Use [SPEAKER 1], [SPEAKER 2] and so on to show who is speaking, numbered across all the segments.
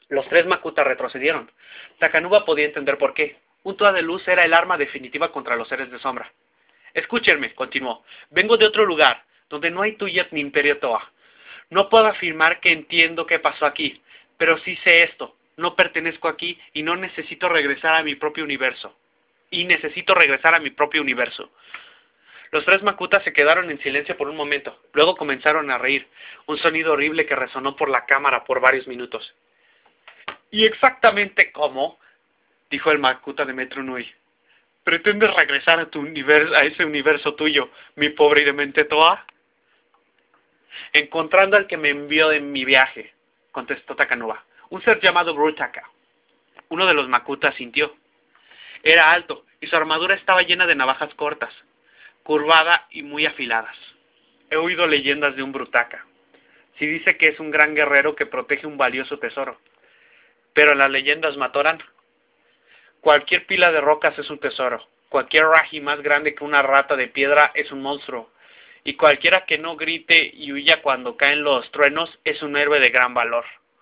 [SPEAKER 1] Los tres Makuta retrocedieron. Takanuba podía entender por qué. Un toa de luz era el arma definitiva contra los seres de sombra. Escúchenme, continuó. Vengo de otro lugar, donde no hay Tuyet ni Imperio Toa. No puedo afirmar que entiendo qué pasó aquí, pero sí sé esto. No pertenezco aquí y no necesito regresar a mi propio universo. Los tres Makuta se quedaron en silencio por un momento. Luego comenzaron a reír, un sonido horrible que resonó por la cámara por varios minutos. ¿Y exactamente cómo?, dijo el Makuta de Metro Nui. ¿Pretendes regresar a ese universo tuyo, mi pobre y demente Toa? Encontrando al que me envió en mi viaje, contestó Takanuba. Un ser llamado Brutaka. Uno de los Makuta sintió. Era alto, y su armadura estaba llena de navajas cortas, curvada y muy afiladas. He oído leyendas de un Brutaka. Se dice que es un gran guerrero que protege un valioso tesoro. Pero las leyendas Matoran. Cualquier pila de rocas es un tesoro. Cualquier Raji más grande que una rata de piedra es un monstruo. Y cualquiera que no grite y huya cuando caen los truenos es un héroe de gran valor.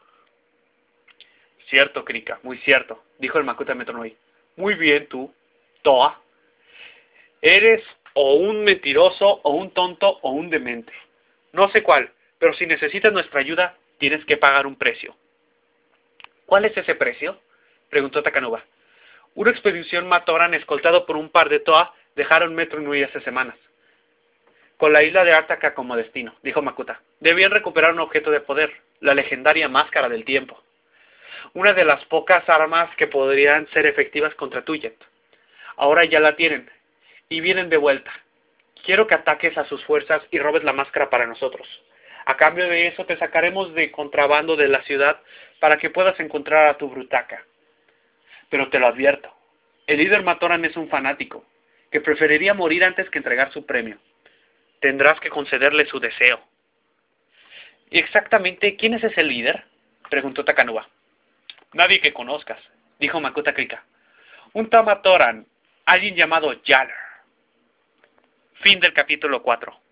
[SPEAKER 1] Cierto, Krika, muy cierto, dijo el Makuta Metronui. Muy bien tú, Toa. Eres o un mentiroso, o un tonto, o un demente. No sé cuál, pero si necesitas nuestra ayuda, tienes que pagar un precio. ¿Cuál es ese precio?, preguntó Takanuba. Una expedición Matoran escoltado por un par de Toa dejaron Metro Nui hace semanas, con la isla de Artaka como destino, dijo Makuta. Debían recuperar un objeto de poder, la legendaria Máscara del Tiempo. Una de las pocas armas que podrían ser efectivas contra Tuyet. Ahora ya la tienen, y vienen de vuelta. Quiero que ataques a sus fuerzas y robes la máscara para nosotros. A cambio de eso te sacaremos de contrabando de la ciudad para que puedas encontrar a tu Brutaka. Pero te lo advierto, el líder Matoran es un fanático, que preferiría morir antes que entregar su premio. Tendrás que concederle su deseo. ¿Y exactamente quién es ese líder?, preguntó Takanuba. Nadie que conozcas, dijo Makuta Krika. Un Tamatoran, alguien llamado Yaller. Fin del capítulo 4.